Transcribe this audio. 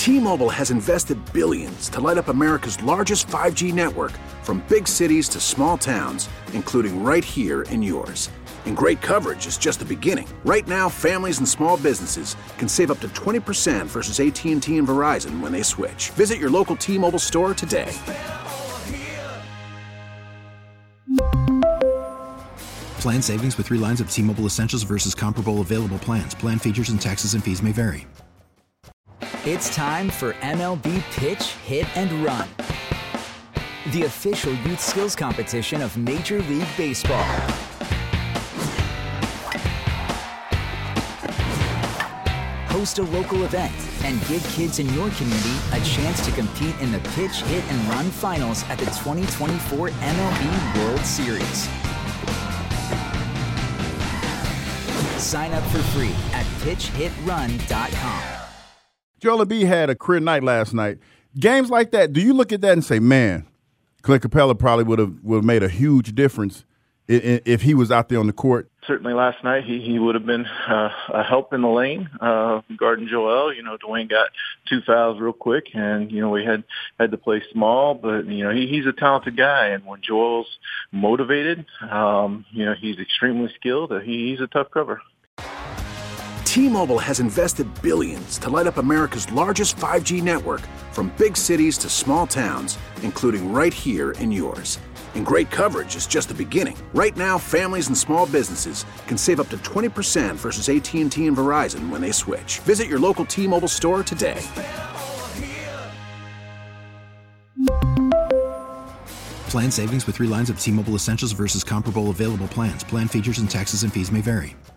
T-Mobile has invested billions to light up America's largest 5G network, from big cities to small towns, including right here in yours. And great coverage is just the beginning. Right now, families and small businesses can save up to 20% versus AT&T and Verizon when they switch. Visit your local T-Mobile store today. Plan savings with 3 lines of T-Mobile Essentials versus comparable available plans. Plan features and taxes and fees may vary. It's time for MLB Pitch, Hit, and Run, the official youth skills competition of Major League Baseball. Host a local event and give kids in your community a chance to compete in the Pitch, Hit, and Run finals at the 2024 MLB World Series. Sign up for free at pitchhitrun.com. Joel Embiid had a career night last night. Games like that, do you look at that and say, man, Clint Capella probably would have made a huge difference if he was out there on the court? Certainly last night he would have been a help in the lane, guarding Joel. Dwayne got 2 fouls real quick, and, we had to play small. But, he's a talented guy, and when Joel's motivated, he's extremely skilled. He's a tough cover. T-Mobile has invested billions to light up America's largest 5G network, from big cities to small towns, including right here in yours. And great coverage is just the beginning. Right now, families and small businesses can save up to 20% versus AT&T and Verizon when they switch. Visit your local T-Mobile store today. Plan savings with 3 lines of T-Mobile Essentials versus comparable available plans. Plan features and taxes and fees may vary.